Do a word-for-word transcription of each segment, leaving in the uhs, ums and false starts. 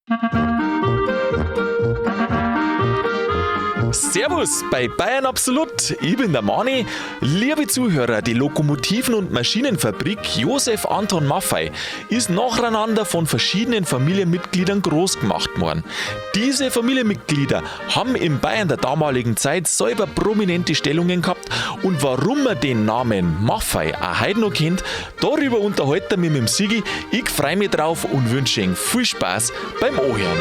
Servus bei Bayern Absolut, ich bin der Mani. Liebe Zuhörer, die Lokomotiven- und Maschinenfabrik Josef Anton Maffei ist nacheinander von verschiedenen Familienmitgliedern groß gemacht worden. Diese Familienmitglieder haben in Bayern der damaligen Zeit selber prominente Stellungen gehabt und warum man den Namen Maffei auch heute noch kennt, darüber unterhalten wir mit dem Sigi. Ich freue mich drauf und wünsche Ihnen viel Spaß beim Anhören.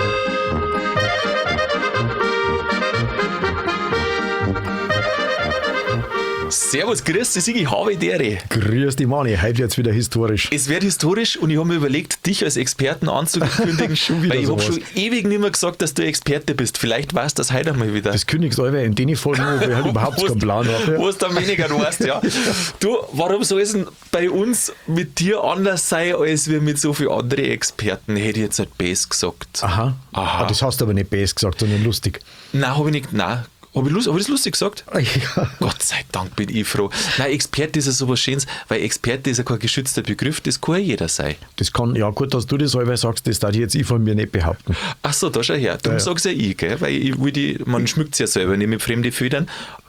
Servus, grüß dich, Sigi, habe die Ehre. Grüß dich, Mani, heute wird's wieder historisch. Es wird historisch und ich habe mir überlegt, dich als Experten anzukündigen, weil ich habe schon ewig nicht mehr gesagt, dass du Experte bist. Vielleicht weißt du das heute einmal wieder. Das kündigst du in den Folgen, wo ich halt überhaupt keinen Plan habe. Wo es dann weniger weißt, ja. Du, warum soll es denn bei uns mit dir anders sein, als wir mit so vielen anderen Experten? Hätte ich jetzt nicht Bass gesagt. Aha. Aha. Ah, das hast du aber nicht Bass gesagt, sondern lustig. Nein, habe ich nicht, nein. Habe ich, hab ich das lustig gesagt? Ja. Gott sei Dank bin ich froh. Nein, Experte ist ja sowas Schönes, weil Experte ist ja kein geschützter Begriff, das kann ja jeder sein. Das kann, ja gut, dass du das selber sagst, das darf ich jetzt ich von mir nicht behaupten. Ach so, da schau her. Darum Ja, ja. sag's ja ich, gell? Weil ich will die, man schmückt es ja selber nicht mit fremden Federn,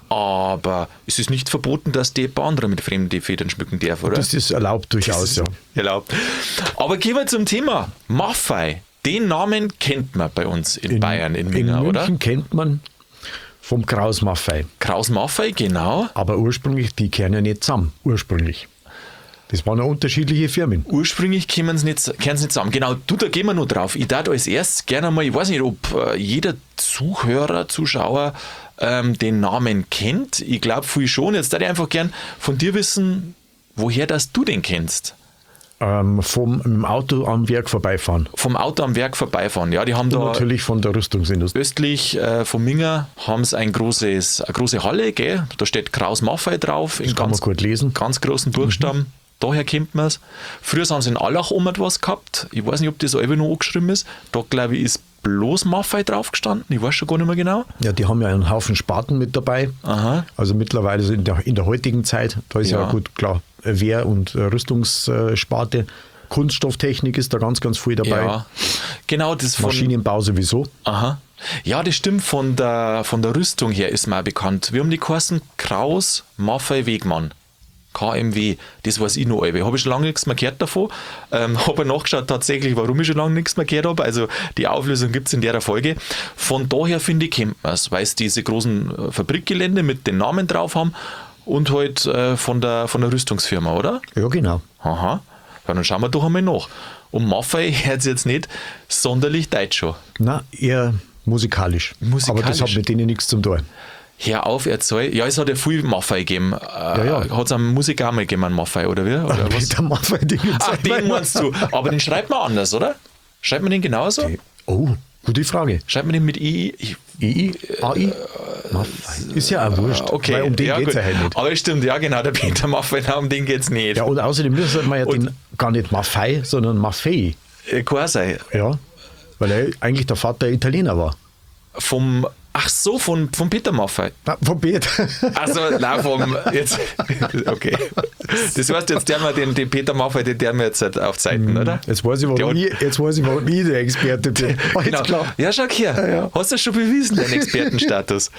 aber es ist nicht verboten, dass die ein paar andere mit fremden Federn schmücken dürfen, oder? Das ist erlaubt durchaus, ja. Erlaubt. Aber gehen wir zum Thema. Maffei. Den Namen kennt man bei uns in, In Bayern, in in Minga, oder? München kennt man vom Kraus Maffei. Kraus Maffei, genau. Aber ursprünglich, die kehren ja nicht zusammen. Ursprünglich. Das waren ja unterschiedliche Firmen. Ursprünglich kommen sie nicht, kehren sie nicht zusammen. Genau, du, da gehen wir noch drauf. Ich darf als erstes gerne mal, ich weiß nicht, ob äh, jeder Zuhörer, Zuschauer ähm, den Namen kennt. Ich glaube, viel schon. Jetzt darf ich einfach gern von dir wissen, woher das du den kennst. Ähm, vom im Auto am Werk vorbeifahren. Vom Auto am Werk vorbeifahren. Ja, die haben Und da natürlich von der Rüstungsindustrie. östlich äh, von Minga haben sie ein großes, eine große Halle, gell? Da steht Kraus Maffei drauf. In Das kann man ganz, gut lesen. ganz großen Buchstaben. Mhm. Daher kennt man es. Früher haben sie in Allach um etwas gehabt. Ich weiß nicht, ob das selber noch angeschrieben ist. Da, glaube ich, ist bloß Maffei drauf gestanden. Ich weiß schon gar nicht mehr genau. Ja, die haben ja einen Haufen Sparten mit dabei. Aha. Also mittlerweile so in der, in der heutigen Zeit, da ist ja, Ja. gut, klar, Wehr- und äh, Rüstungssparte. Kunststofftechnik ist da ganz, ganz viel dabei. Ja, genau. Das von, Maschinenbau sowieso. Aha. Ja, das stimmt. Von der, von der Rüstung her ist mir auch bekannt. Wir haben die geheißen Kraus Maffei Wegmann. K M W, das weiß ich noch. Habe ich schon lange nichts mehr gehört davon. Ähm, habe nachgeschaut tatsächlich, warum ich schon lange nichts mehr gehört habe. Also die Auflösung gibt es in der Folge. Von daher finde ich, kennt man es, weil es diese großen äh, Fabrikgelände mit den Namen drauf haben und halt äh, von, der, von der Rüstungsfirma, oder? Ja, genau. Aha. Ja, dann schauen wir doch einmal nach. Und Maffei hört es jetzt nicht sonderlich deutsch schon. Na, eher musikalisch. Musikalisch. Aber das hat mit denen nichts zu tun. Hör auf, erzähl. Ja, es hat ja viel Maffei gegeben. Ja, ja. Hat es einen Musiker auch mal gegeben, einen Maffei, oder wie? Oder was? Peter Maffei, den gibt's Ach, auch den noch. meinst du. Aber den schreibt man anders, oder? Schreibt man den genauso? Oh, gute Frage. Schreibt man den mit I? Ich, I I? A I? Maffei. Ist ja auch wurscht. okay, Weil um den ja, geht es gut. ja halt nicht. Aber stimmt, ja genau, der Peter Maffei, um den geht es nicht. Ja, und außerdem müsste man ja Und- den gar nicht Maffei, sondern Maffei. Äh, Kann auch sein. Ja, weil er eigentlich der Vater Italiener war. Vom, ach so, von, von Peter Maffei. Na, vom Peter. Also, nein, vom, jetzt, okay. Das heißt, jetzt der wir den, den Peter Maffei, den der wir jetzt halt aufzeichnen, oder? Jetzt weiß ich, warum, Der- ich, jetzt weiß ich, warum ich der Experte bin. Alles Genau. klar. Ja, schau her. Ja, ja. Hast du schon bewiesen, deinen Expertenstatus?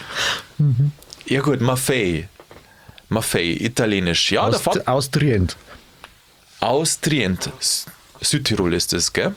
Ja gut, Maffei. Maffei, italienisch. Ja, der Aus, Vater. aus Trient. Aus Trient. S- Südtirol ist das, gell?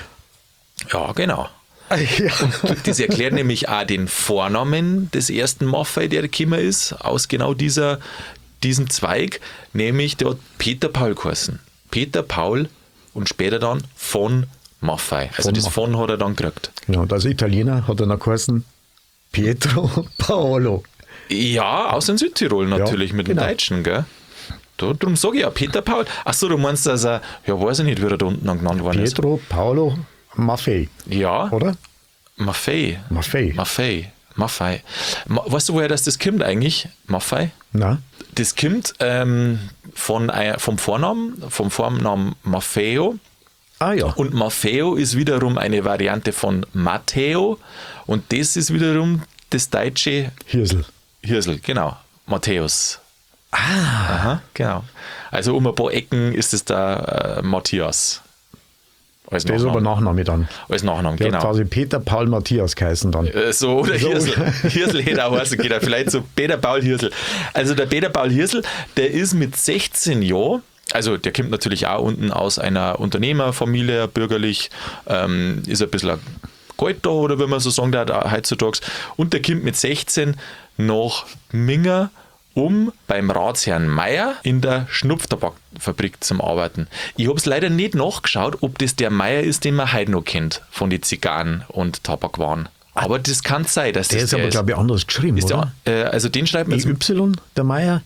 Ja, genau. Ja. Das erklärt nämlich auch den Vornamen des ersten Maffei, der gekommen ist, aus genau dieser, diesem Zweig, nämlich der hat Peter Paul geheißen. Peter Paul und später dann von Maffei. Also Von das Maffei. von hat er dann gekriegt. Genau, und als Italiener hat er noch geheißen Pietro Paolo. Ja, aus in Südtirol natürlich, Ja, mit genau. dem Deutschen, gell? Da, darum sage ich ja, Peter Paul. Achso, du meinst, dass er, ja, weiß ich nicht, wie er da unten dann genannt worden ist. Pietro Paolo Maffei, Ja, oder? Maffei. Maffei. Maffei. Maffei. Ma, weißt du, woher das, das kommt eigentlich? Maffei? Na? Das kommt ähm, von, ein- vom Vornamen, vom Vornamen Maffeo. Ah ja. Und Maffeo ist wiederum eine Variante von Matteo. Und das ist wiederum das deutsche Hirsel. Hirsel, genau. Matthäus. Ah. Aha, genau. Also um ein paar Ecken ist es da äh, Matthias. Als Der ist aber Nachname dann. Als Nachname, Der genau. hat quasi Peter Paul Matthias geheißen dann. Äh, So, oder So. Hirsel. Hirsel hätte auch heißen können. Vielleicht so Peter Paul Hirsel. Also der Peter Paul Hirsel, der ist mit sechzehn Jahren, also der kommt natürlich auch unten aus einer Unternehmerfamilie, bürgerlich, ähm, ist ein bisschen ein Gold da, oder wenn man so sagen darf, heutzutage. Und der kommt mit sechzehn nach Minger, um beim Ratsherrn Meier in der Schnupftabakfabrik zum Arbeiten. Ich habe es leider nicht nachgeschaut, ob das der Meier ist, den man heute noch kennt, von den Zigarren und Tabakwaren. Aber das kann sein, dass Der das ist aber, glaube ich, anders geschrieben, ist oder? der, äh, also den schreibt man zum, E Y, der Meier?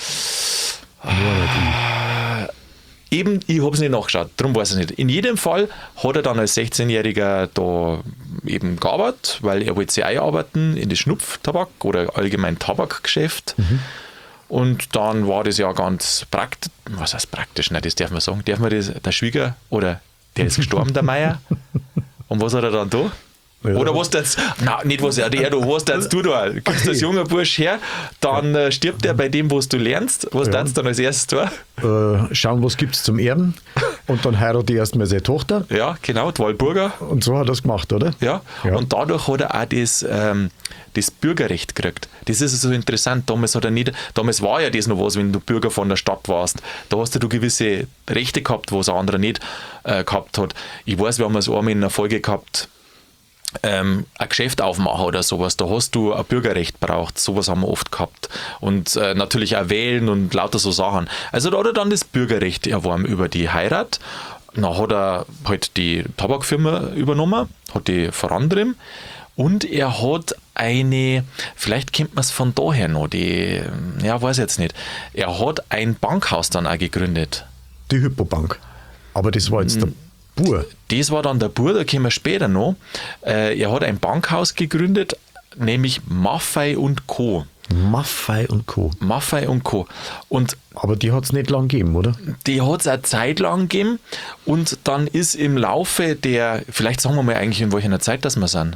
eben, ich habe es nicht nachgeschaut, darum weiß ich nicht. In jedem Fall hat er dann als sechzehnjähriger da eben gearbeitet, weil er wollte sich einarbeiten in das Schnupftabak oder allgemein Tabakgeschäft. Mhm. Und dann war das ja ganz praktisch, was heißt praktisch, nein, das darf man sagen, darf man das, der Schwieger, oder der ist gestorben, der Meier. Und was hat er dann da? Ja. Oder was jetzt, nein, nicht was er, der, du, was jetzt du da? Gibst du als junger Bursch her, dann äh, stirbt er bei dem, was du lernst. Was Ja. darfst du dann als erstes tun? Äh, schauen, was gibt es zum Erben. Und dann heiratet erstmal seine Tochter. Ja, genau, die Walburger. Und so hat er es gemacht, oder? Ja. Ja. Und dadurch hat er auch das, ähm, das Bürgerrecht gekriegt. Das ist so interessant. Damals hat er nicht, damals war ja das noch was, wenn du Bürger von der Stadt warst. Da hast du gewisse Rechte gehabt, was ein anderer nicht äh, gehabt hat. Ich weiß, wir haben es einmal in einer Folge gehabt, ähm, ein Geschäft aufmachen oder sowas, da hast du ein Bürgerrecht braucht, sowas haben wir oft gehabt und äh, natürlich auch wählen und lauter so Sachen. Also da hat er dann das Bürgerrecht erworben über die Heirat. Dann hat er halt die Tabakfirma übernommen, hat die vorantrieben und er hat eine, vielleicht kennt man es von daher noch, die, ja, weiß ich jetzt nicht, er hat ein Bankhaus dann auch gegründet. Die Hypobank. Aber das war jetzt der Bur. Das war dann der Bur, da kommen wir später noch. Äh, er hat ein Bankhaus gegründet, nämlich Maffei und Co. Maffei und Co. Maffei und Co. Und Aber die hat es nicht lang gegeben, oder? die hat es eine Zeit lang gegeben und dann ist im Laufe der, vielleicht sagen wir mal eigentlich in welcher Zeit das wir sind.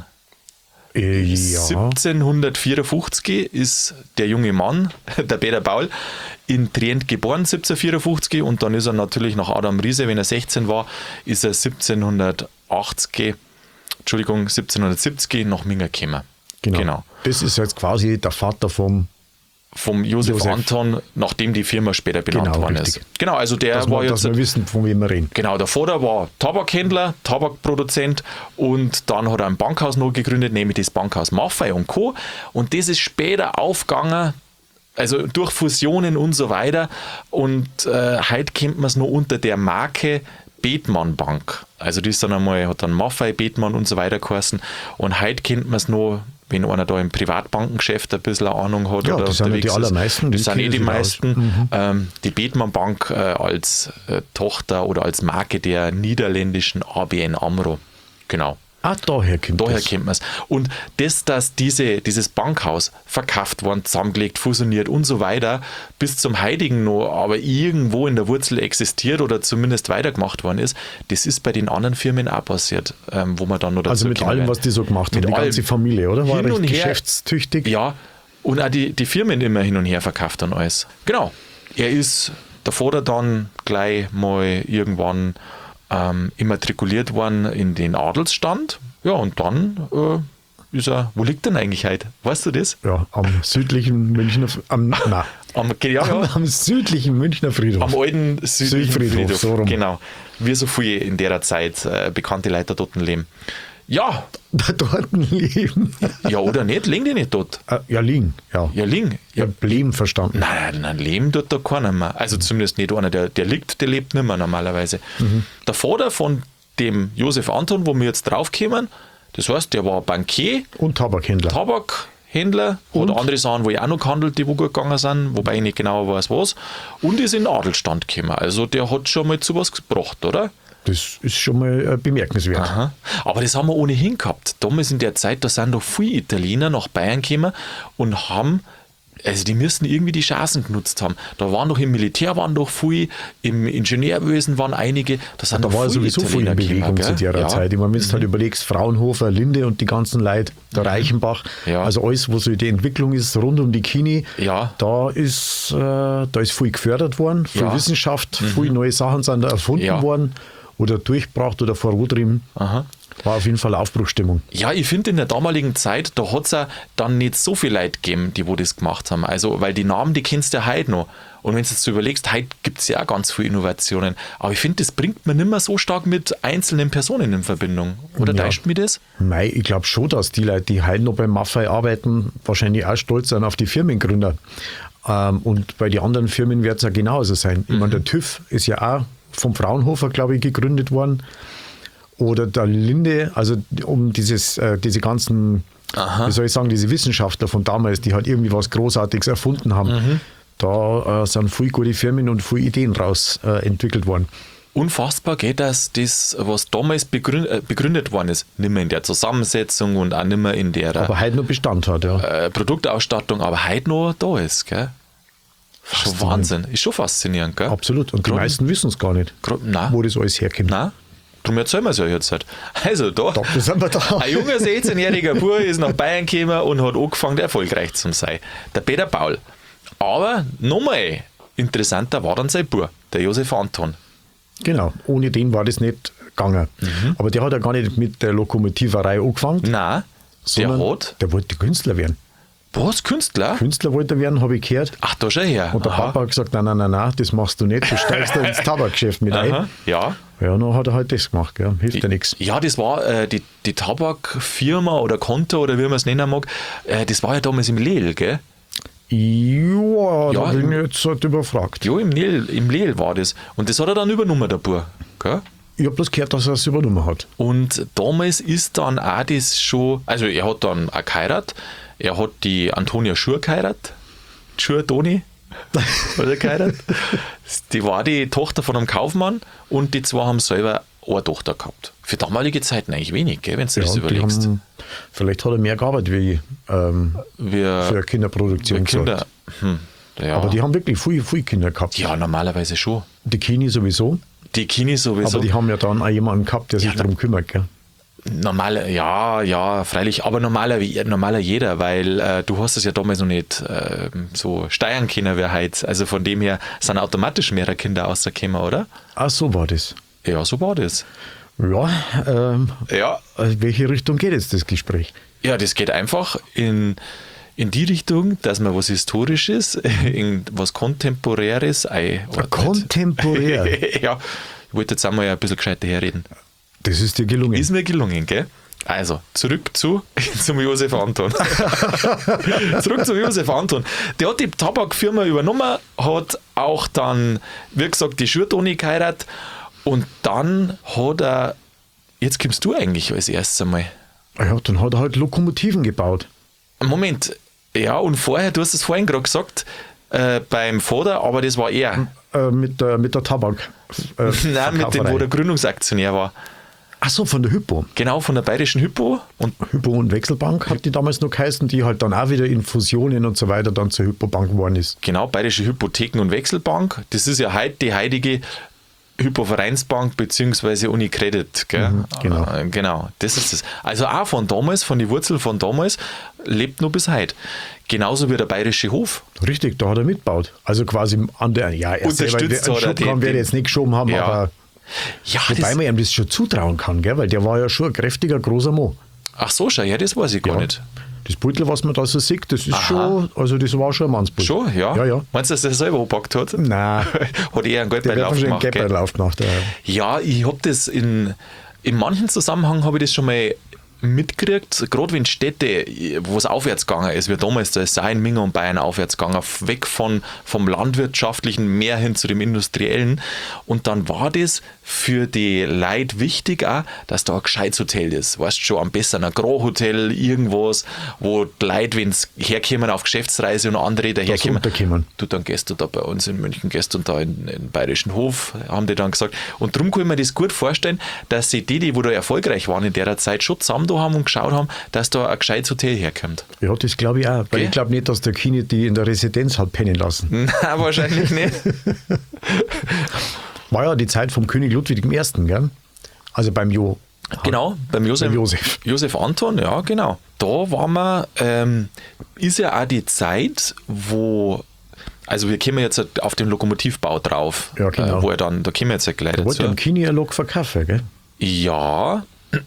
Äh, ja. siebzehnhundertvierundfünfzig ist der junge Mann, der Peter Paul, in Trient geboren, siebzehnhundertvierundfünfzig, und dann ist er natürlich nach Adam Riese, wenn er sechzehn war, ist er siebzehnhundertachtzig, Entschuldigung, siebzehnhundertsiebzig nach Minga gekommen. Genau. Genau. Das ist jetzt quasi der Vater vom. Vom Josef, Josef. Anton, nachdem die Firma später benannt Genau, worden richtig. ist. Genau, also der Dass war wir, jetzt. dass wir wissen, von wem wir reden. Genau, der Vater war Tabakhändler, Tabakproduzent, und dann hat er ein Bankhaus noch gegründet, nämlich das Bankhaus Maffei und Co. Und das ist später aufgegangen, also durch Fusionen und so weiter. Und äh, heute kennt man es noch unter der Marke Bethmann Bank. Also das ist dann einmal, hat dann Maffei, Bethmann und so weiter geheißen. Und heute kennt man es noch, wenn einer da im Privatbankengeschäft ein bisschen eine Ahnung hat. Ja, oder das sind ja die unterwegs ist. allermeisten, Das die sind eh kennen die sich aus. meisten. Ähm, die Bethmann Bank äh, als äh, Tochter oder als Marke der niederländischen A B N AMRO. Genau. Ah, daher kommt Daher das. kennt man es. Und das, dass diese, dieses Bankhaus verkauft worden, zusammengelegt, fusioniert und so weiter, bis zum heutigen noch, aber irgendwo in der Wurzel existiert oder zumindest weitergemacht worden ist, das ist bei den anderen Firmen auch passiert, ähm, wo man dann noch dazu Also mit kommen allem, werden. was die so gemacht haben, Mit die ganze allem. Familie, oder? War Hin recht und her. geschäftstüchtig. Ja, und auch die, die Firmen immer hin und her verkauft und alles. Genau. Er ist der Vater dann gleich mal irgendwann ähm, immatrikuliert worden in den Adelsstand. Ja, und dann äh, ist er, wo liegt denn eigentlich heute? Weißt du das? Ja, am südlichen Münchner, am, nein, Am, ja, am, ja, am südlichen Münchner Friedhof. am alten südlichen Südfriedhof, Friedhof. so rum. Genau. Wie so viele in der Zeit äh, bekannte Leute dort leben. Ja, Da dort leben. ja oder nicht? Leben die nicht dort? Äh, ja, liegen, ja. Ja, liegen. Ich Ja, habe Leben verstanden. Nein, nein, leben tut da keiner mehr. Also zumindest nicht einer, der, der liegt, der lebt nicht mehr normalerweise. Der Vater von dem Josef Anton, wo wir jetzt draufkommen, das heißt, der war Bankier, Und Tabakhändler. Tabakhändler, Und? hat andere Sachen, wo ich auch noch gehandelt, die wo gut gegangen sind, wobei ich nicht genau weiß, was, und ist in den Adelstand gekommen. Also der hat schon mal zu was gebracht, oder? Das ist schon mal äh, bemerkenswert. Aha. Aber das haben wir ohnehin gehabt. Damals in der Zeit, da sind doch viele Italiener nach Bayern gekommen und haben, also die müssten irgendwie die Chancen genutzt haben. Da waren doch im Militär waren doch viele, im Ingenieurwesen waren einige. Da, sind Da doch war ja viele sowieso viel in Italiener Bewegung gekommen, zu gell? der Ja. Zeit. Ich meine, wenn du halt überlegst, Fraunhofer, Linde und die ganzen Leute, der Reichenbach, Ja. also alles, wo so die Entwicklung ist, rund um die Kini, Ja. da ist, äh, da ist viel gefördert worden, viel Ja. Wissenschaft, viel neue Sachen sind da erfunden Ja. worden. oder durchgebracht oder vorgetrieben. Aha. War auf jeden Fall Aufbruchstimmung. Ja, ich finde in der damaligen Zeit, da hat es ja dann nicht so viel Leute gegeben, die wo das gemacht haben. Also, weil die Namen, die kennst du ja heute noch. Und wenn du jetzt so überlegst, heute gibt es ja auch ganz viele Innovationen. Aber ich finde, das bringt man nicht mehr so stark mit einzelnen Personen in Verbindung. Oder Ja. täuscht mich das? Mei, ich glaube schon, dass die Leute, die heute noch beim Maffei arbeiten, wahrscheinlich auch stolz sind auf die Firmengründer. Ähm, und bei den anderen Firmen wird es ja genauso sein. Ich meine, der TÜV ist ja auch vom Fraunhofer, glaube ich, gegründet worden. Oder der Linde, also um dieses, äh, diese ganzen, Aha. wie soll ich sagen, diese Wissenschaftler von damals, die halt irgendwie was Großartiges erfunden haben. Mhm. Da äh, sind viele gute Firmen und viele Ideen raus äh, entwickelt worden. Unfassbar, gell, dass das, was damals begründet, äh, begründet worden ist, nicht mehr in der Zusammensetzung und auch nicht mehr in der Aber heute noch Bestand hat, ja. äh, Produktausstattung, aber heute noch da ist. Gell? Schon Faszinierend. Wahnsinn. Ist schon faszinierend. Gell? Absolut. Und die Grund- meisten wissen es gar nicht, Grund- Nein. wo das alles herkommt. Nein, darum erzählen wir es ja jetzt halt. Also da, Dafür sind wir da. ein junger sechzehnjähriger Bub ist nach Bayern gekommen und hat angefangen, erfolgreich zu sein. Der Peter Paul. Aber nochmal interessanter war dann sein Bub, der Josef Anton. Genau, ohne den war das nicht gegangen. Mhm. Aber der hat ja gar nicht mit der Lokomotiverei angefangen, Nein, der sondern hat, der wollte Künstler werden. was, Künstler? Künstler wollte er werden, habe ich gehört. Ach, da schon her. Und der Aha. Papa hat gesagt, nein, nein, nein, nein, das machst du nicht, du steigst da ins Tabakgeschäft mit Aha. ein. Ja. Ja, dann hat er halt das gemacht, gell. Hilft ja nichts. Ja, das war äh, die, die Tabakfirma oder Konto oder wie man es nennen mag, äh, das war ja damals im Lehl, gell? Ja, Ja, da bin im- ich jetzt halt überfragt. Ja, im Lehl, im Lehl war das. Und das hat er dann übernommen, der Bub. Gell? Ich habe bloß gehört, dass er es übernommen hat. Und damals ist dann auch das schon, also er hat dann auch geheiratet, er hat die Antonia Schur geheiratet, Schur Toni, hat er geheiratet. Die war die Tochter von einem Kaufmann und die zwei haben selber eine Tochter gehabt. Für damalige Zeiten eigentlich wenig, gell, wenn du Ja, das und die überlegst. haben, vielleicht hat er mehr gearbeitet wie ähm, Wir, für eine Kinderproduktion. wir Kinder, gesagt. hm, ja, Aber die haben wirklich viele, viele Kinder gehabt. ja, normalerweise schon. Die Kini sowieso. Die Kini sowieso. Aber die haben ja dann auch jemanden gehabt, der sich Ja, darum kümmert. Gell? Normaler, ja, ja, freilich, aber normaler, normaler jeder, weil äh, du hast es ja damals noch nicht äh, so steuern können wie heute. Also von dem her sind automatisch mehrere Kinder rausgekommen, oder? Ach, so war das. Ja, so war das. Ja, ähm, Ja, in welche Richtung geht jetzt das Gespräch? ja, das geht einfach in, in die Richtung, dass man was Historisches, in was Kontemporäres einordnet. Kontemporär. Ja, ich wollte jetzt einmal ein bisschen gescheiter herreden. Das ist dir gelungen. Ist mir gelungen, gell? Also, zurück zu, zum Josef Anton. zurück zum Josef Anton. Der hat die Tabakfirma übernommen, hat auch dann, wie gesagt, die Schurtoni geheiratet und dann hat er, jetzt kommst du eigentlich als erstes einmal. Ja, dann hat er halt Lokomotiven gebaut. Moment, ja, und vorher, du hast es vorhin gerade gesagt, äh, beim Vater, aber das war er. Äh, mit, der, mit der Tabak. Äh, Nein, mit dem, wo der Gründungsaktionär war. Ach so, von der Hypo. Genau, von der Bayerischen Hypo. Und Hypo und Wechselbank hat die damals noch geheißen, die halt dann auch wieder in Fusionen und so weiter dann zur Hypobank geworden ist. genau, Bayerische Hypotheken- und Wechselbank. Das ist ja heute die heilige Hypovereinsbank bzw. Unicredit. Gell? Mhm, genau. Äh, genau, das ist es. Also auch von damals, von den Wurzeln von damals, lebt noch bis heute. Genauso wie der Bayerische Hof. Richtig, da hat er mitgebaut. Also quasi an der, ja, er selber, Unterstützt einen hat er Schubkran den- werde ich jetzt nicht geschoben haben, Ja. aber Ja, wobei das, man ihm das schon zutrauen kann, gell? Weil der war ja schon ein kräftiger, großer Mo. ach so, schau, ja, das weiß ich gar Ja. nicht. Das Beutel, was man da so sieht, das ist Aha. schon, also das war schon ein Mannsbeutel. Schon, ja? Ja, ja. Meinst du, dass der selber gepackt hat? Nein, Hat eher einen der Geldbeutel wird wahrscheinlich einen aufgemacht, gell? Geldbeutel aufgemacht. Ja. Ja, ich habe das in, in manchen Zusammenhängen habe ich das schon mal mitgekriegt, gerade wenn Städte, wo es aufwärts gegangen ist, wie damals, da ist es auch in Minga und Bayern aufwärts gegangen, weg von, vom landwirtschaftlichen mehr hin zu dem industriellen. Und dann war das für die Leute wichtig auch, dass da ein gescheites Hotel ist. Weißt du schon, am besten ein Agro-Hotel, irgendwas, wo die Leute, wenn sie herkommen auf Geschäftsreise und andere daherkommen, unterkommen. du, dann gehst du da bei uns in München, gehst du da in den Bayerischen Hof, haben die dann gesagt. Und darum kann ich mir das gut vorstellen, dass sie die, die wo da erfolgreich waren in der Zeit, schon zusammen da haben und geschaut haben, dass da ein gescheites Hotel herkommt. Ja, das glaube ich auch. Weil Gell? ich glaube nicht, dass der Kini die in der Residenz hat pennen lassen. Nein, wahrscheinlich nicht. War ja die Zeit vom König Ludwig der Erste, gell? Also beim Jo. Genau, beim Josef, Beim Josef. Josef Anton, ja, genau. Da war man, ähm, ist ja auch die Zeit, wo, Also wir kommen jetzt auf den Lokomotivbau drauf. Ja, genau. Äh, wo er dann, da kommen wir jetzt gleich Da wollte dazu. am Kini eine Lok verkaufen, gell? Ja,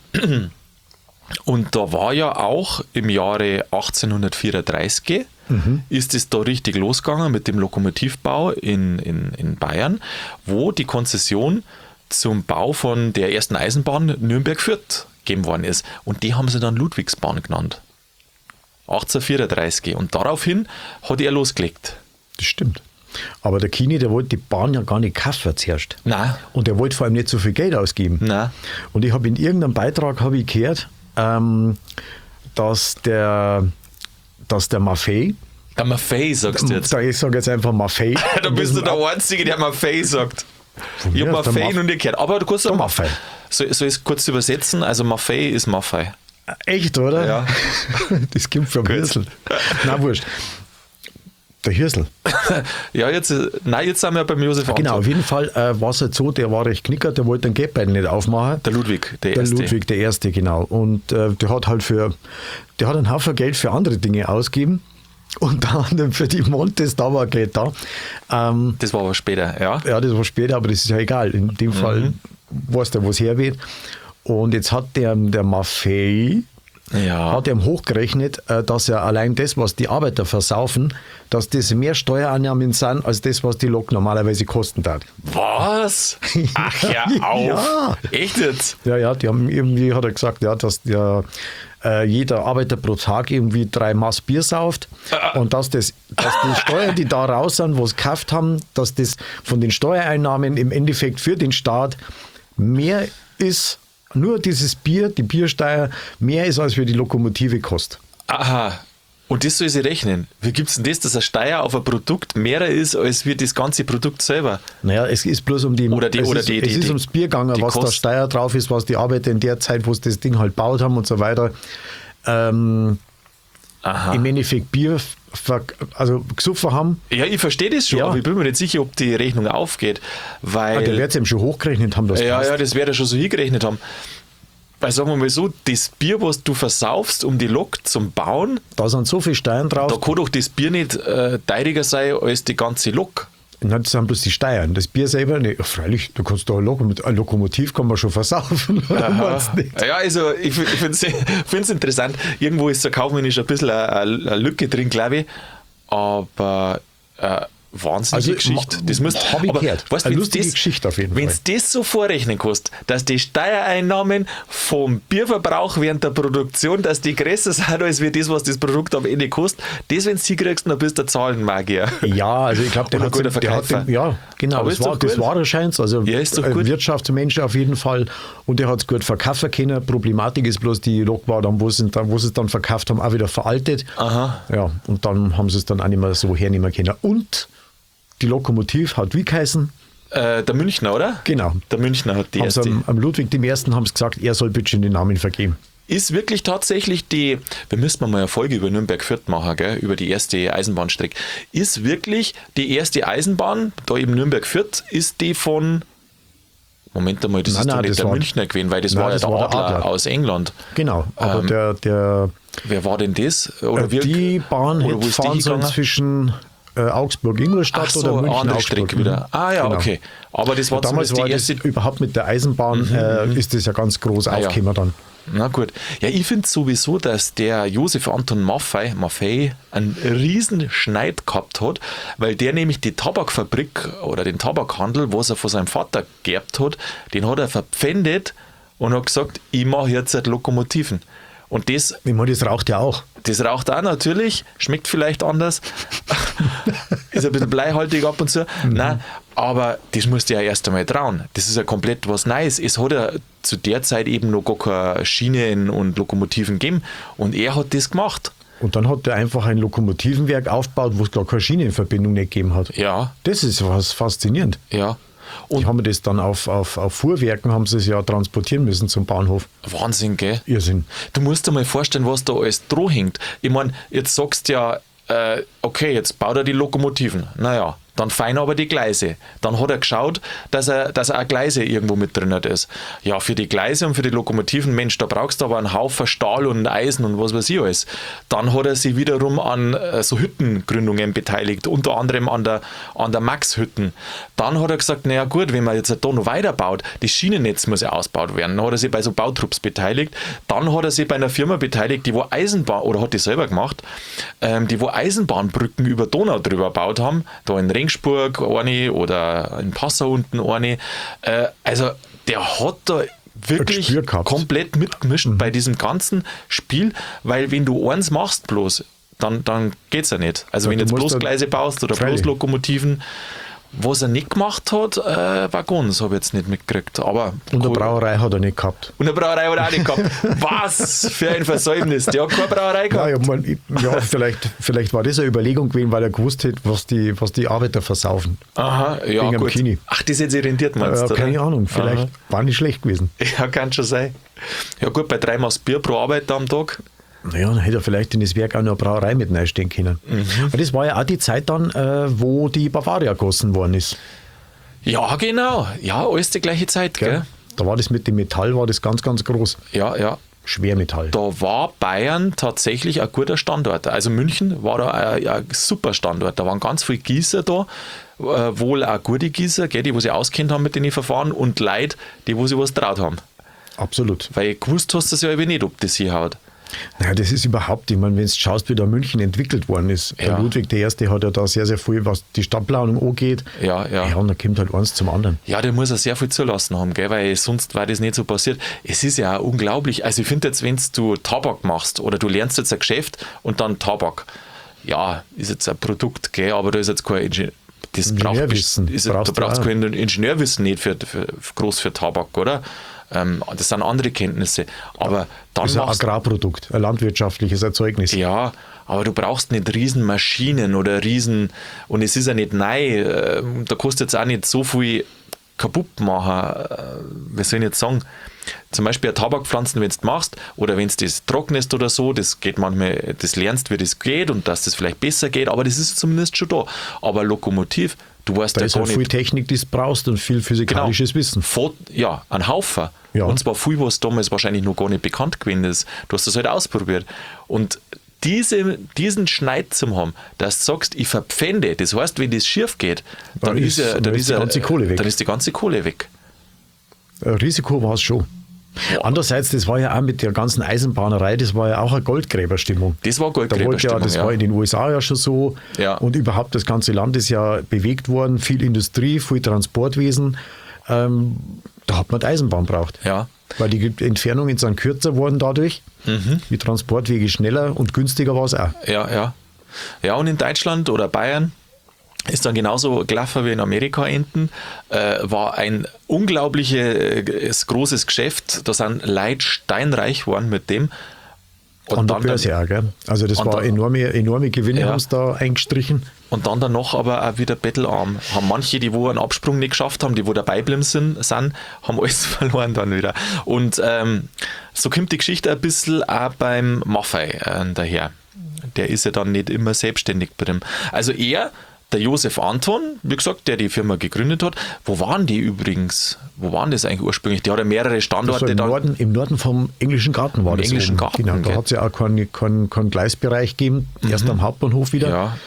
und da war ja auch im Jahre achtzehnhundertvierunddreißig, mhm. ist es da richtig losgegangen mit dem Lokomotivbau in, in, in Bayern, wo die Konzession zum Bau von der ersten Eisenbahn Nürnberg-Fürth gegeben worden ist. Und die haben sie dann Ludwigsbahn genannt. achtzehnhundertvierunddreißig. Und daraufhin hat er losgelegt. Das stimmt. Aber der Kini, der wollte die Bahn ja gar nicht kaufen zuerst. Nein. Und der wollte vor allem nicht so viel Geld ausgeben. Nein. Und ich habe in irgendeinem Beitrag habe ich gehört, ähm, dass der, dass der Maffei, Der Maffei sagst du jetzt. da ich sage jetzt einfach Maffei. Da bist du der Einzige, der Maffei sagt. Ich habe mir ist der Maffei Maff- noch nicht gehört. Aber du kannst Der auch Maffei. Soll, soll ich es kurz übersetzen? Also Maffei ist Maffei. Echt, oder? Ja. Das kommt vom Hirsel. Na wurscht. Der Hirsel. Ja, jetzt, äh, nein, jetzt sind wir beim Josef Genau, Anton. auf jeden Fall äh, war es halt so, der war recht knickert, der wollte den Geldbeutel nicht aufmachen. Der Ludwig, der, Der Erste. Ludwig, der Erste, genau. Und äh, der hat halt für, der hat einen Haufen Geld für andere Dinge ausgegeben. Unter anderem für die Montes, da war Geld da. Ähm, Das war aber später, ja. ja, das war später, aber das ist ja egal. In dem Fall weiß der, wo es herweht. Und jetzt hat der, der Maffei, Ja. hat ihm hochgerechnet, äh, dass er allein das, was die Arbeiter versaufen, dass das mehr Steuereinnahmen sind, als das, was die Lok normalerweise kosten darf. Was? Ach ja, auf. Ja. Echt jetzt? Ja, ja, die haben irgendwie, hat er gesagt, ja, dass der, äh, jeder Arbeiter pro Tag irgendwie drei Maß Bier sauft und dass, das, dass die Steuern, die da raus sind, was gekauft haben, dass das von den Steuereinnahmen im Endeffekt für den Staat mehr ist, nur dieses Bier, die Biersteuer, mehr ist, als für die Lokomotive kostet. Aha. Und das soll sie rechnen. Wie gibt es denn das, dass eine Steuer auf ein Produkt mehr ist, als wie das ganze Produkt selber? Naja, es ist bloß um die, Oder die- es oder ist, die- es die- ist die- ums Bier gegangen, die was da Kost- Steuer drauf ist, was die Arbeiter in der Zeit, wo sie das Ding halt gebaut haben und so weiter, ähm, Aha. im Endeffekt Bier ver also gesoffen haben. Ja, ich verstehe das schon, Ja. aber ich bin mir nicht sicher, ob die Rechnung aufgeht. Weil. Ah, der wird es eben schon hochgerechnet haben, das ja, passt. ja, das werde ich schon so hingerechnet haben. Weil sagen wir mal so, das Bier, was du versaufst, um die Lok zum Bauen, Da sind so viele Steuern drauf. da kann doch das Bier nicht äh, teuriger sein als die ganze Lok. Nein, das sind bloß die Steuern. Das Bier selber, ne, freilich, du kannst da ein, Lok mit, ein Lokomotiv kann man schon versaufen. Meinst du nicht? Ja, also ich, ich finde es interessant. Irgendwo ist da kaufmännisch ein bisschen eine, eine Lücke drin, glaube ich. Aber äh, wahnsinnige Also, Geschichte. ma- Das musst, hab ich aber, gehört. weißt, Eine wenn's lustige das, Geschichte auf jeden Wenn Fall. du das so vorrechnen kannst, dass die Steuereinnahmen vom Bierverbrauch während der Produktion, dass die größer sind als wie das, was das Produkt am Ende kostet, das, wenn du sie kriegst, dann bist du ein Zahlenmagier. Ja, also ich glaube, der, Oder hat guter den- der hat Verkäufer. den, ja, genau, Aber das ist war, doch das gut. war er scheint also Ja, ist doch ein gut. Wirtschaftsmensch auf jeden Fall und der hat es gut verkaufen können. Problematik ist bloß, die Lok war dann, wo sie, dann, wo sie es dann verkauft haben, auch wieder veraltet. Aha. Ja, und dann haben sie es dann auch nicht mehr so hernehmen können. Und die Lokomotiv hat wie geheißen? Äh, der Münchner, oder? Genau. Der Münchner hat die Haben sie erste. am, am Ludwig dem Ersten haben sie gesagt, er soll bitte schön den Namen vergeben. Ist wirklich tatsächlich die, wir müssten mal eine Folge über Nürnberg-Fürth machen, gell, über die erste Eisenbahnstrecke. Ist wirklich die erste Eisenbahn, da eben Nürnberg-Fürth, ist die von, Moment einmal, das Nein, ist nein, doch nicht das der war- Münchner gewesen, weil das Nein, war ja das der, war der Adler Adler. aus England. Genau, aber Ähm, der, der, Wer war denn das? Oder wie- die Bahn oder hätte wo ist die fahren sollen hingegangen? zwischen äh, Augsburg-Ingolstadt Ach so, oder eine München andere Augsburg. Strecke wieder. Ah ja, Genau. okay. Aber das war Damals zumindest war die das erste. überhaupt mit der Eisenbahn, äh, ist das ja ganz groß Ah, ja. aufgekommen dann. Na gut. Ja, ich finde sowieso, dass der Josef Anton Maffei, Maffei einen riesen Schneid gehabt hat, weil der nämlich die Tabakfabrik oder den Tabakhandel, was er von seinem Vater geerbt hat, den hat er verpfändet und hat gesagt, ich mache jetzt halt Lokomotiven. Und das, Ich meine, das raucht ja auch. das raucht auch natürlich, schmeckt vielleicht anders, ist ein bisschen bleihaltig ab und zu. Nein, aber das musst du ja erst einmal trauen. Das ist ja komplett was Neues. Es hat ja zu der Zeit eben noch gar keine Schienen und Lokomotiven gegeben und er hat das gemacht. Und dann hat er einfach ein Lokomotivenwerk aufgebaut, wo es gar keine Schienenverbindung nicht gegeben hat. Ja, Das ist was faszinierend. ja. Und Und die haben das dann auf, auf, auf Fuhrwerken haben sie es ja transportieren müssen zum Bahnhof. Wahnsinn, gell? Irrsinn. Du musst dir mal vorstellen, was da alles dran hängt. Ich meine, jetzt sagst du ja, äh, okay, jetzt baut er die Lokomotiven. Naja, Dann fein aber die Gleise. Dann hat er geschaut, dass er, dass er auch Gleise irgendwo mit drin ist. Ja, für die Gleise und für die Lokomotiven, Mensch, da brauchst du aber einen Haufen Stahl und Eisen und was weiß ich alles. Dann hat er sich wiederum an äh, so Hüttengründungen beteiligt, unter anderem an der, an der Max-Hütten. Dann hat er gesagt, naja gut, wenn man jetzt da noch weiterbaut, das Schienennetz muss ja ausgebaut werden. Dann hat er sich bei so Bautrupps beteiligt. Dann hat er sich bei einer Firma beteiligt, die wo Eisenbahn, oder hat die selber gemacht, ähm, die wo Eisenbahnbrücken über Donau drüber gebaut haben, da in Regensburg eine oder in Passau unten eine. Äh, also der hat da wirklich komplett mitgemischt mhm. bei diesem ganzen Spiel, weil wenn du eins machst bloß, dann, dann geht es ja nicht. Also ja, wenn du jetzt bloß Gleise baust oder bloß Lokomotiven, was er nicht gemacht hat, äh, Waggons habe ich jetzt nicht mitgekriegt. Aber und eine Brauerei hat er nicht gehabt. Und eine Brauerei hat er auch nicht gehabt. Was für ein Versäumnis. Der hat keine Brauerei gehabt. Ja, ja, man, ja vielleicht, vielleicht war das eine Überlegung gewesen, weil er gewusst hat, was die, was die Arbeiter versaufen. Aha, ja wegen gut. Kini. Ach, das ist jetzt irritiert, meinst ja, du? Keine oder? Ahnung, vielleicht Aha. war nicht schlecht gewesen. Ja, kann schon sein. Ja gut, bei drei Maß Bier pro Arbeiter am Tag. Naja, dann hätte er vielleicht in das Werk auch noch eine Brauerei mit reinstehen können. Mhm. Aber das war ja auch die Zeit dann, äh, wo die Bavaria gegossen worden ist. Ja, genau. Ja, alles die gleiche Zeit, gell? gell? Da war das mit dem Metall, war das ganz, ganz groß. Ja, ja. Schwermetall. Da war Bayern tatsächlich ein guter Standort. Also München war da ein, ein super Standort. Da waren ganz viele Gießer da, äh, wohl auch gute Gießer, gell, die wo sie auskennt haben mit den Verfahren und Leute, die wo sie was draut haben. Absolut. Weil gewusst hast du es ja eben nicht, ob das hier haut. Naja, das ist überhaupt, ich meine, wenn du schaust, wie da München entwickelt worden ist. Ja. Der Ludwig der Erste hat ja da sehr, sehr viel, was die Stadtplanung angeht. Ja, ja. Ja, und da kommt halt eins zum anderen. Ja, der muss ja sehr viel zulassen haben, gell? Weil sonst war das nicht so passiert. Es ist ja auch unglaublich. Also ich finde jetzt, wenn du Tabak machst oder du lernst jetzt ein Geschäft und dann Tabak, ja, ist jetzt ein Produkt, gell? Aber da ist jetzt kein Ingenieur. Das Ingenieurwissen. Braucht, ist, da brauchst du kein Ingenieurwissen nicht für, für, groß für Tabak, oder? Ähm, das sind andere Kenntnisse. Aber dann das ist ein Agrarprodukt, ein landwirtschaftliches Erzeugnis. Ja, aber du brauchst nicht riesen Maschinen oder riesen, und es ist ja nicht neu, äh, da kannst du jetzt auch nicht so viel kaputt machen, äh, wie soll ich jetzt sagen, zum Beispiel eine Tabakpflanzen, wenn du machst oder wenn du das trocknest oder so, das geht manchmal, das lernst, wie das geht und dass das vielleicht besser geht, aber das ist zumindest schon da. Aber Lokomotiv, du weißt da ja ist gar ja nicht. viel Technik, die du brauchst und viel physikalisches genau. Wissen. Ja, ein Haufen. Ja. Und zwar viel, was damals wahrscheinlich noch gar nicht bekannt gewesen ist. Du hast das halt ausprobiert. Und diese, diesen Schneid zu haben, dass du sagst, ich verpfände, das heißt, wenn das schief geht, dann, dann ist, ja, dann, dann ist die ganze Kohle weg. Dann ist die ganze Kohle weg. Ein Risiko war es schon. Ja. Andererseits, das war ja auch mit der ganzen Eisenbahnerei, das war ja auch eine Goldgräberstimmung. Das war Goldgräberstimmung, ja, Das ja. war in den U S A ja schon so. Ja. Und überhaupt das ganze Land ist ja bewegt worden, viel Industrie, viel Transportwesen. Ähm, da hat man die Eisenbahn braucht. Ja. Weil die Entfernungen sind kürzer worden dadurch, mhm. die Transportwege schneller und günstiger war es auch. Ja, ja. Ja, und in Deutschland oder Bayern ist dann genauso gelaufen wie in Amerika enden, äh, war ein unglaubliches großes Geschäft, da sind Leute steinreich geworden mit dem. Und An der Börse dann, auch, gell? Also das war dann, enorme, enorme Gewinne, ja. haben sie da eingestrichen. Und dann danach aber auch wieder bettelarm. Haben manche, die wo einen Absprung nicht geschafft haben, die wo dabei geblieben sind, sind, haben alles verloren dann wieder. Und ähm, so kommt die Geschichte ein bisschen auch beim Maffei äh, daher. Der ist ja dann nicht immer selbstständig bei dem. Also er, der Josef Anton, wie gesagt, der die Firma gegründet hat. Wo waren die übrigens? Wo waren das eigentlich ursprünglich? Die hat ja mehrere Standorte. Also im, Norden, Im Norden vom Englischen Garten war Im das Englischen oben. Garten, genau, da hat es ja auch keinen kein, kein Gleisbereich gegeben. Mhm. Erst am Hauptbahnhof wieder. Ja,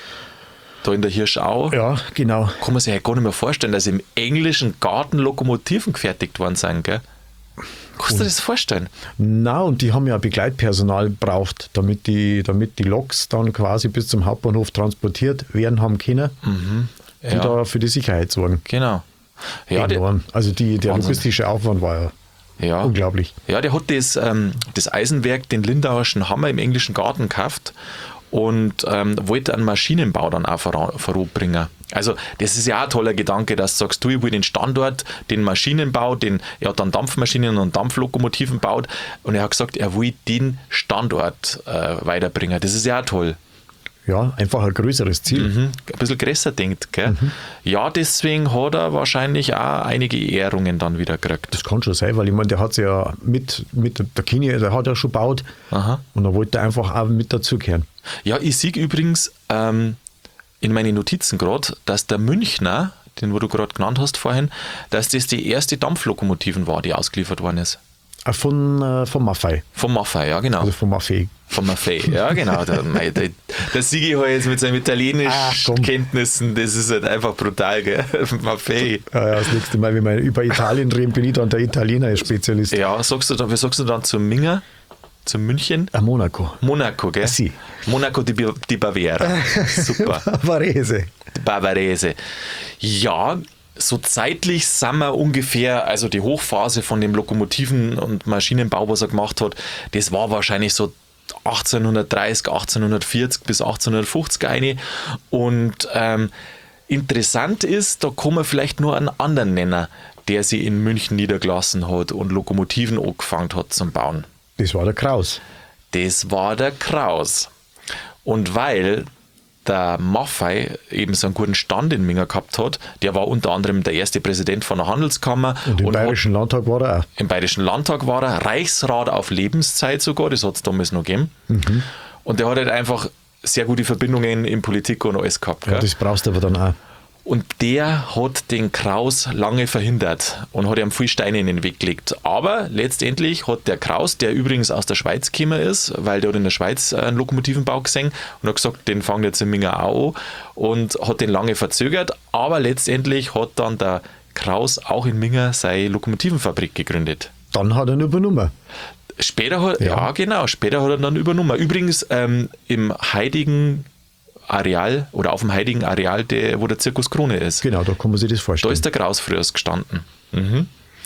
da in der Hirschau. Ja, genau. Kann man sich ja gar nicht mehr vorstellen, dass im Englischen Garten Lokomotiven gefertigt worden sind, gell? Kannst du dir das vorstellen? Na, und die haben ja Begleitpersonal gebraucht, damit die, damit die Loks dann quasi bis zum Hauptbahnhof transportiert werden haben können, mhm. ja. die da für die Sicherheit sorgen. Genau. Ja, enorm. Die, also die, der Wahnsinn. Logistische Aufwand war ja, ja unglaublich. Ja, der hat das, ähm, das Eisenwerk, den Lindauerschen Hammer im Englischen Garten gekauft und ähm, wollte einen Maschinenbau dann auch voranbringen. Also das ist ja auch ein toller Gedanke, dass du sagst, du, ich will den Standort, den Maschinenbau, den, er hat dann Dampfmaschinen und Dampflokomotiven baut und er hat gesagt, er will den Standort äh, weiterbringen. Das ist ja auch toll. Ja, einfach ein größeres Ziel. Mhm, ein bisschen größer denkt, gell? Mhm. Ja, deswegen hat er wahrscheinlich auch einige Ehrungen dann wieder gekriegt. Das kann schon sein, weil ich meine, der hat es ja mit, mit der Kini, der hat ja schon gebaut. Aha. Und da wollte er einfach auch mit dazugehören. Ja, ich sehe übrigens, ähm, in meine Notizen gerade, dass der Münchner, den wo du gerade genannt hast vorhin, dass das die erste Dampflokomotiven war, die ausgeliefert worden ist. Äh, Von, äh, von Maffei. Vom Maffei, ja genau. Also von Maffei. Vom Maffei, ja genau. Der, mei, der, der Sigi halt jetzt mit seinen italienischen Kenntnissen, das ist halt einfach brutal, gell? Maffei. Ja, ja, das nächste Mal, wenn wir über Italien reden, bin ich dann der Italiener-Spezialist. Ja, sagst du dann, wie sagst du dann zum Minger? Zum München? Äh, Monaco. Monaco, gell? Si. Monaco di, di Baviera. Super. Varese. Bavarese. Ja, so zeitlich sind wir ungefähr, also die Hochphase von dem Lokomotiven- und Maschinenbau, was er gemacht hat, das war wahrscheinlich so achtzehnhundertdreißig, achtzehnhundertvierzig bis achtzehnhundertfünfzig eine. Und ähm, interessant ist, da kommen wir vielleicht nur einen anderen Nenner, der sie in München niedergelassen hat und Lokomotiven angefangen hat zum Bauen. Das war der Kraus. Das war der Kraus. Und weil der Maffei eben so einen guten Stand in Minga gehabt hat, der war unter anderem der erste Präsident von der Handelskammer. Und im und Bayerischen Landtag war er auch. Im Bayerischen Landtag war er, Reichsrat auf Lebenszeit sogar, das hat es damals noch gegeben. Mhm. Und der hat halt einfach sehr gute Verbindungen in Politik und alles gehabt. Ja, das brauchst du aber dann auch. Und der hat den Kraus lange verhindert und hat ihm viel Steine in den Weg gelegt. Aber letztendlich hat der Kraus, der übrigens aus der Schweiz gekommen ist, weil der hat in der Schweiz einen Lokomotivenbau gesehen und hat gesagt, den fangen jetzt in Minga auch an und hat den lange verzögert. Aber letztendlich hat dann der Kraus auch in Minga seine Lokomotivenfabrik gegründet. Dann hat er ihn übernommen. Später hat, ja. Ja. genau, später hat er dann übernommen. Übrigens ähm, im heiligen Areal oder auf dem heiligen Areal, der, wo der Zirkus Krone ist. Genau, da kann man sich das Da vorstellen. ist der Kraus früher gestanden. Mhm.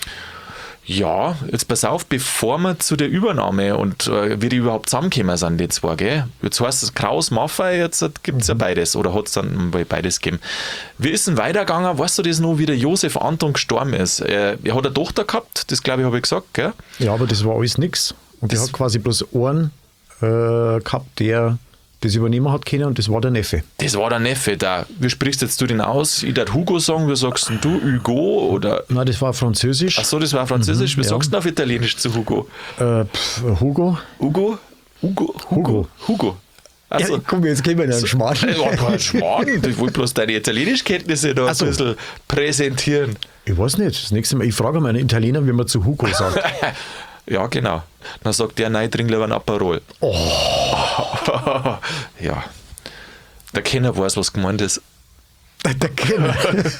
Ja, jetzt pass auf, bevor wir zu der Übernahme und äh, wie die überhaupt zusammengekommen sind, die zwei, gell? Jetzt heißt es Kraus, Maffei, jetzt gibt es ja beides oder hat es dann mal beides gegeben. Wie ist denn weitergegangen? Weißt du das noch, wie der Josef Anton gestorben ist? Er, er hat eine Tochter gehabt, das glaube ich, habe ich gesagt, gell? Ja, aber das war alles nix. Und der Das- hat quasi bloß einen äh, gehabt, der das übernehmen hat können, und das war der Neffe. Das war der Neffe da. Wie sprichst jetzt du den aus? Ich darf Hugo sagen, wie sagst denn du? Hugo oder? Nein, das war Französisch. Ach so, das war Französisch. Wie ja. sagst du denn auf Italienisch zu Hugo? Äh, pff, Hugo. Hugo? Hugo? Hugo. Hugo. Also, Ja, komm, jetzt gehen wir in den Schmarrn. Das war kein Schmarrn. Ich wollte bloß deine Italienischkenntnisse da Ach so. ein bisschen präsentieren. Ich weiß nicht. Das nächste Mal, ich frage mal einen Italiener, wie man zu Hugo sagt. Ja, genau. Dann sagt der, nein, trink lieber ein Aperol. Oh. Ja. Der Kenner weiß, was gemeint ist. Der Kenner.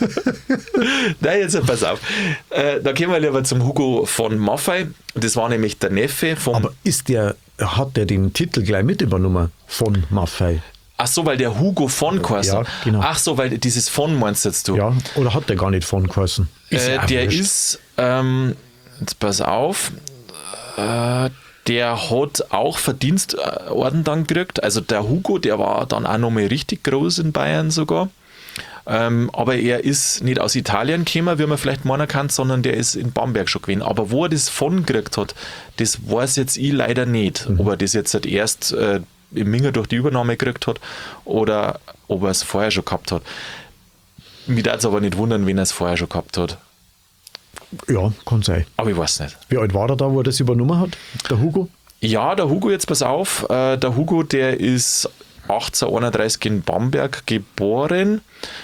Nein, jetzt pass auf. Äh, da gehen wir lieber zum Hugo von Maffei. Das war nämlich der Neffe vom. Aber ist der, hat der den Titel gleich mit übernommen von Maffei? Ach so, weil der Hugo von geheißen. Ja, genau. Ach so, weil dieses von meinst jetzt du. Ja, oder hat der gar nicht von geheißen? Ist Äh, ja auch der wurscht. ist, ähm, jetzt pass auf, äh, der hat auch Verdienstorden dann gekriegt. Also der Hugo, der war dann auch nochmal richtig groß in Bayern sogar. Ähm, aber er ist nicht aus Italien gekommen, wie man vielleicht meinen kann, sondern der ist in Bamberg schon gewesen. Aber wo er das von gekriegt hat, das weiß jetzt ich leider nicht. Mhm. Ob er das jetzt halt erst äh, im Minga durch die Übernahme gekriegt hat oder ob er es vorher schon gehabt hat. Mich würde es aber nicht wundern, wenn er es vorher schon gehabt hat. Ja, kann sein. Aber ich weiß nicht. Wie alt war er da, wo er das übernommen hat, der Hugo? Ja, der Hugo, jetzt pass auf, äh, der Hugo, der ist achtzehnhunderteinunddreißig in Bamberg geboren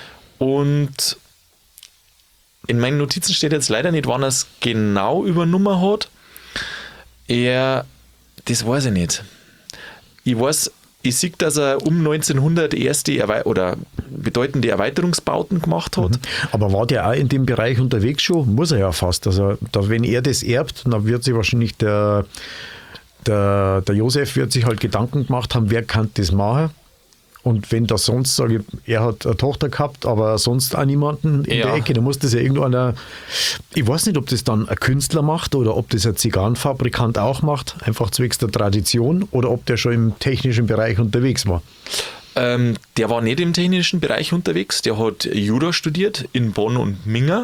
und in meinen Notizen steht jetzt leider nicht, wann er es genau übernommen hat. Er, das weiß ich nicht. Ich weiß, ich sehe, dass er um neunzehnhundert erste Erwei- oder bedeutende Erweiterungsbauten gemacht hat. Mhm. Aber war der auch in dem Bereich unterwegs schon? Muss er ja fast. Also, da, wenn er das erbt, dann wird sich wahrscheinlich der, der, der Josef wird sich halt Gedanken gemacht haben, wer kann das machen. Und wenn da sonst, sage ich, er hat eine Tochter gehabt, aber sonst auch niemanden in Ja. der Ecke, dann muss das ja irgendeiner, ich weiß nicht, ob das dann ein Künstler macht oder ob das ein Zigarrenfabrikant auch macht, einfach zwecks der Tradition, oder ob der schon im technischen Bereich unterwegs war. Ähm, der war nicht im technischen Bereich unterwegs, der hat Jura studiert in Bonn und Minga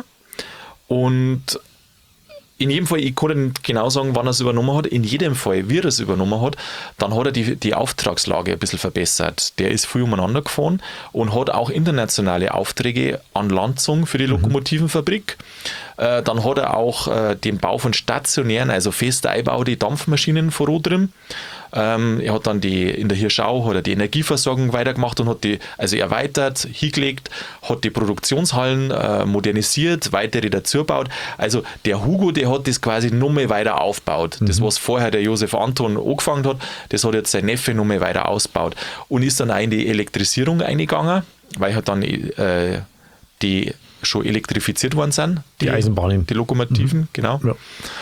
und in jedem Fall, ich kann nicht genau sagen, wann er es übernommen hat, in jedem Fall, wie er es übernommen hat, dann hat er die, die Auftragslage ein bisschen verbessert. Der ist viel umeinander gefahren und hat auch internationale Aufträge an Land gezogen für die Lokomotivenfabrik. Äh, dann hat er auch äh, den Bau von stationären, also fest eingebaute Dampfmaschinen vorangetrieben. Ähm, er hat dann die, in der Hirschau hat er die Energieversorgung weitergemacht und hat die also erweitert, hingelegt, hat die Produktionshallen äh, modernisiert, weitere dazu gebaut. Also der Hugo, der hat das quasi noch mal weiter aufgebaut. Mhm. Das, was vorher der Josef Anton angefangen hat, das hat jetzt sein Neffe noch mal weiter ausgebaut und ist dann auch in die Elektrisierung eingegangen, weil halt dann äh, die schon elektrifiziert worden sind. Die, die Eisenbahnen. Die Lokomotiven, mhm. genau. Ja.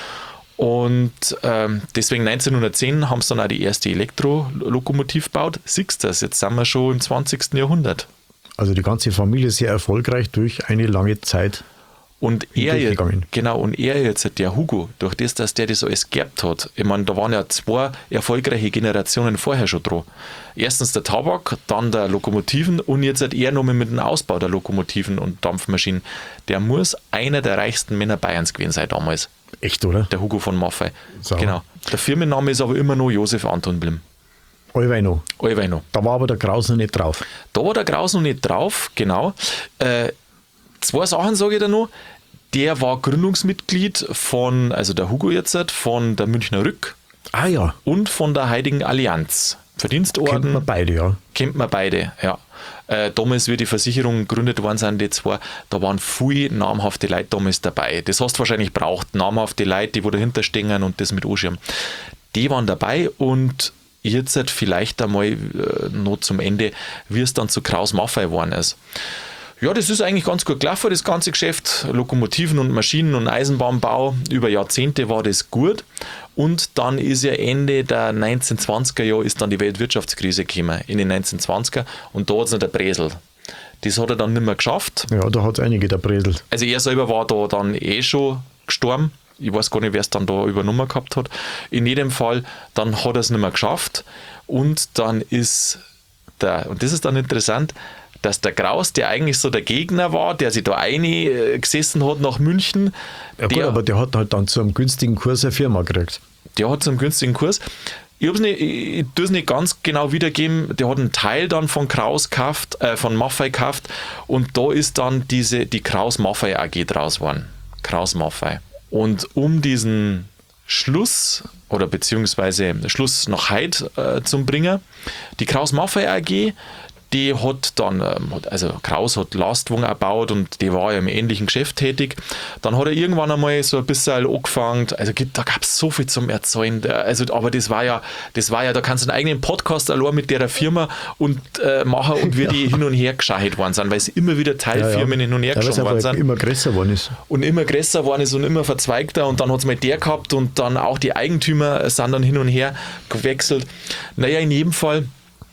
Und ähm, deswegen neunzehnhundertzehn haben sie dann auch die erste Elektrolokomotive gebaut. Siehst du das, jetzt sind wir schon im zwanzigsten Jahrhundert. Also die ganze Familie sehr erfolgreich durch eine lange Zeit. Und er jetzt, genau, und er jetzt, der Hugo, durch das, dass der das alles geerbt hat, ich meine, da waren ja zwei erfolgreiche Generationen vorher schon dran. Erstens der Tabak, dann der Lokomotiven und jetzt hat er nochmal mit dem Ausbau der Lokomotiven und Dampfmaschinen. Der muss einer der reichsten Männer Bayerns gewesen sein damals. Echt, oder? Der Hugo von Maffei. So. Genau. Der Firmenname ist aber immer noch Josef Anton Blimm. Allweil noch. Allweil noch. Da war aber der Kraus noch nicht drauf. Da war der Kraus noch nicht drauf, genau. Äh, zwei Sachen sage ich da noch. Der war Gründungsmitglied von, also der Hugo jetzt, von der Münchner Rück. Ah ja. Und von der Heiligen Allianz. Verdienstorden. Kennt man beide, ja. Kennt man beide, ja. Äh, damals, wie die Versicherungen gegründet worden sind, die zwei, da waren viele namhafte Leute damals dabei. Das hast du wahrscheinlich braucht, namhafte Leute, die wo dahinter stehen und das mit anschirmen. Die waren dabei und jetzt vielleicht einmal äh, noch zum Ende, wie es dann zu Kraus Maffei geworden ist. Ja, das ist eigentlich ganz gut gelaufen, das ganze Geschäft. Lokomotiven und Maschinen und Eisenbahnbau. Über Jahrzehnte war das gut. Und dann ist ja Ende der neunzehnhundertzwanziger Jahre ist dann die Weltwirtschaftskrise gekommen, in den neunzehnhundertzwanziger. Und da hat es noch der Bresel. Das hat er dann nicht mehr geschafft. Ja, da hat es einige der Bresel. Also er selber war da dann eh schon gestorben. Ich weiß gar nicht, wer es dann da übernommen gehabt hat. In jedem Fall, dann hat er es nicht mehr geschafft. Und dann ist der, und das ist dann interessant, dass der Kraus, der eigentlich so der Gegner war, der sich da eingesessen hat nach München. Ja gut, der, aber der hat halt dann zu einem günstigen Kurs eine Firma gekriegt. Der hat zu einem günstigen Kurs. Ich, hab's nicht, ich, ich tue es nicht ganz genau wiedergeben. Der hat einen Teil dann von Kraus gekauft, äh, von Maffei gekauft und da ist dann diese, die Kraus Maffei A G draus geworden. Kraus Maffei. Und um diesen Schluss oder beziehungsweise Schluss nach heute äh, zu bringen, die Kraus Maffei A G, die hat dann, also Kraus hat Lastwagen erbaut und die war ja im ähnlichen Geschäft tätig. Dann hat er irgendwann einmal so ein bisschen angefangen, also da gab es so viel zum Erzählen, also, aber das war ja, das war ja, da kannst du einen eigenen Podcast allein mit der Firma und äh, machen und wie die hin und her gescheit worden sind, weil es immer wieder Teilfirmen ja, ja. hin und her geschoben worden sind. Immer größer geworden ist. Und immer größer geworden ist und immer verzweigter und dann hat es mal der gehabt und dann auch die Eigentümer sind dann hin und her gewechselt. Naja, in jedem Fall.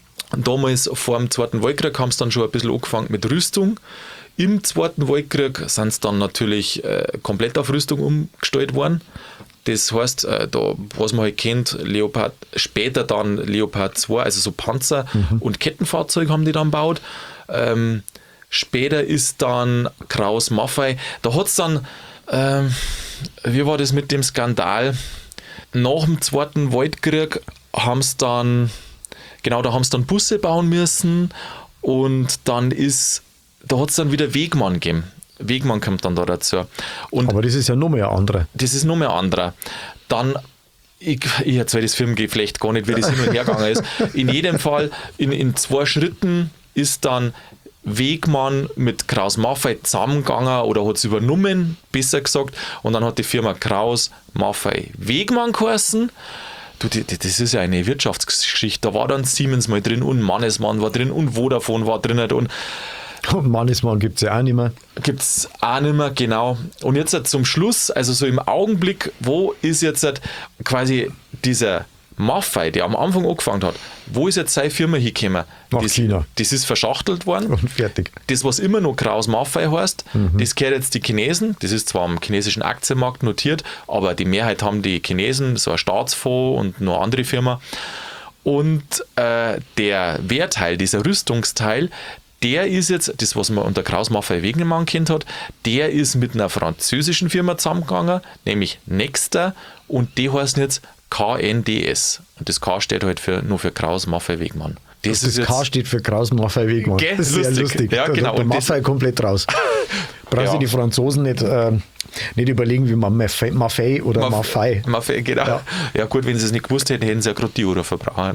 Damals vor dem Zweiten Weltkrieg haben sie dann schon ein bisschen angefangen mit Rüstung. Im Zweiten Weltkrieg sind sie dann natürlich äh, komplett auf Rüstung umgestellt worden. Das heißt, äh, da, was man halt kennt, Leopard, später dann Leopard zwei, also so Panzer mhm. und Kettenfahrzeuge haben die dann gebaut. Ähm, später ist dann Kraus Maffei. Da hat es dann, ähm, wie war das mit dem Skandal? Nach dem Zweiten Weltkrieg haben sie dann Genau, da haben sie dann Busse bauen müssen und dann ist, da hat es dann wieder Wegmann gegeben. Wegmann kommt dann da dazu. Und aber das ist ja noch mehr ein anderer. Das ist noch mehr ein anderer. Dann, ich, ich erzähle das Filmgeflecht gar nicht, wie das hin und her gegangen ist. In jedem Fall, in, in zwei Schritten ist dann Wegmann mit Kraus Maffei zusammengegangen oder hat es übernommen, besser gesagt. Und dann hat die Firma Kraus Maffei Wegmann geheißen. Du, das ist ja eine Wirtschaftsgeschichte. Da war dann Siemens mal drin und Mannesmann war drin und Vodafone war drin. Und, und Mannesmann gibt es ja auch nicht mehr. Gibt es auch nicht mehr, genau. Und jetzt zum Schluss, also so im Augenblick, wo ist jetzt quasi dieser Maffei, der am Anfang angefangen hat, wo ist jetzt seine Firma hingekommen? Nach das, China. Das ist verschachtelt worden. Und fertig. Das, was immer noch Kraus Maffei heißt, mhm. das gehört jetzt die Chinesen. Das ist zwar am chinesischen Aktienmarkt notiert, aber die Mehrheit haben die Chinesen, so ein Staatsfonds und noch eine andere Firma. Und äh, der Wehrteil, dieser Rüstungsteil, der ist jetzt, das was man unter Kraus Maffei Wegmann kennt hat, der ist mit einer französischen Firma zusammengegangen, nämlich Nexter, und die heißen jetzt K N D S. Und das K steht halt für, nur für Kraus Maffei Wegmann. Das, das, das K steht für Kraus Maffei Wegmann. Gell? Das ist lustig. Sehr lustig. Ja, genau. Der Maffei komplett raus. Brauchen Ja. sich die Franzosen nicht, äh, nicht überlegen, wie man Maffei, Maffei oder Maffei. Maffei, genau. Ja. Ja. gut, wenn sie es nicht gewusst hätten, hätten sie ja gerade die Euro verbrauchen.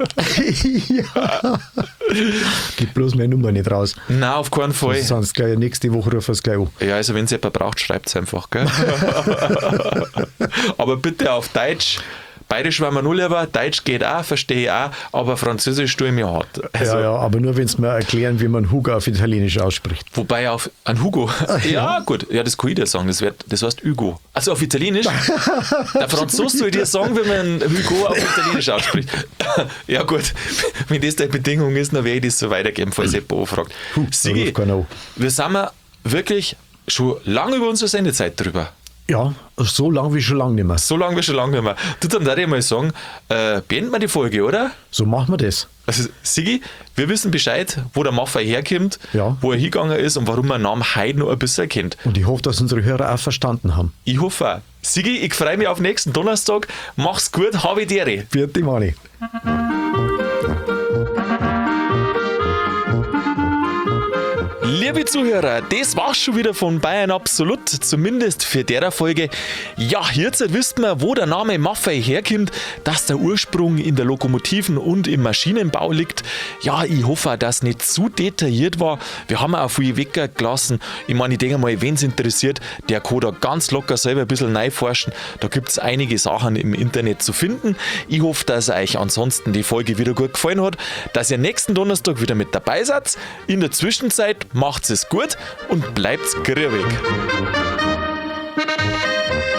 Ja. Gib bloß meine Nummer nicht raus. Nein, auf keinen Fall. Sonst gleich nächste Woche rufen wir es gleich an. Ja, also wenn es jemand braucht, schreibt es einfach, gell? Aber bitte auf Deutsch. Bayerisch war mir nur lieber, Deutsch geht auch, verstehe ich auch, aber Französisch tue ich mir hart. Also, Ja, ja, aber nur wenn es mir erklären, wie man Hugo auf Italienisch ausspricht. Wobei auf ein Hugo. Ja, gut, ja, das kann ich dir sagen, das, wird, das heißt Hugo. Also auf Italienisch. Der Franzose soll dir sagen, wie man Hugo auf Italienisch ausspricht. Ja, gut, wenn das deine Bedingung ist, dann werde ich das so weitergeben, falls jemand anfragt. Sigi, ruft keiner an. wir sind wir wirklich schon lange über unsere Sendezeit drüber. Ja, so lang wie schon lange nicht mehr. So lange wie schon lange nicht mehr. Du, dann darf ich mal sagen, äh, beenden wir die Folge, oder? So machen wir das. Also, Sigi, wir wissen Bescheid, wo der Maffei herkommt, Ja. wo er hingegangen ist und warum man den Namen heute noch ein bisschen kennt. Und ich hoffe, dass unsere Hörer auch verstanden haben. Ich hoffe auch. Sigi, ich freue mich auf nächsten Donnerstag. Mach's gut, habe die Ehre. Vierte Mani. Liebe Zuhörer, das war's schon wieder von Bayern Absolut, zumindest für der Folge. Ja, jetzt wisst wir, wo der Name Maffei herkommt, dass der Ursprung in der Lokomotiven- und im Maschinenbau liegt. Ja, ich hoffe, dass nicht zu detailliert war. Wir haben auch viel weggelassen. Ich meine, ich denke mal, wen es interessiert, der kann da ganz locker selber ein bisschen reinforschen. Da gibt es einige Sachen im Internet zu finden. Ich hoffe, dass euch ansonsten die Folge wieder gut gefallen hat, dass ihr nächsten Donnerstag wieder mit dabei seid. In der Zwischenzeit macht's es gut und bleibt's grübig.